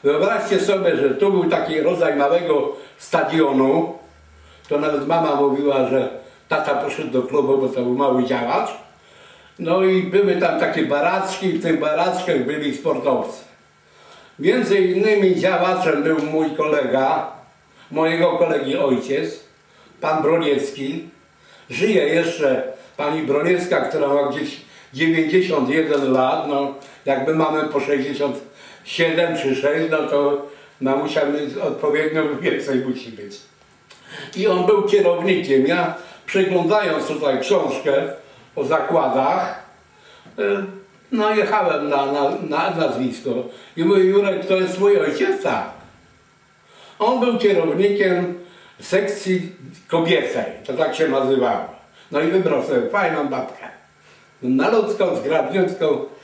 Wyobraźcie sobie, że tu był taki rodzaj małego stadionu. To nawet mama mówiła, że tata poszedł do klubu, bo to był mały działacz. No i były tam takie baraczki, w tych baraczkach byli sportowcy. Między innymi działaczem był mój kolega, mojego kolegi ojciec, pan Broniecki. Żyje jeszcze pani Broniecka, która ma gdzieś 91 lat, no jakby mamy po 67 czy 6, no to mamusia odpowiednio więcej musi być. I on był kierownikiem. Ja przeglądając tutaj książkę o zakładach, najechałem na nazwisko i mówię: Jurek, to jest mój ojciec? Tak. On był kierownikiem sekcji kobiecej, to tak się nazywało. No i wybrał sobie fajną babkę, malutką, zgrabniutką,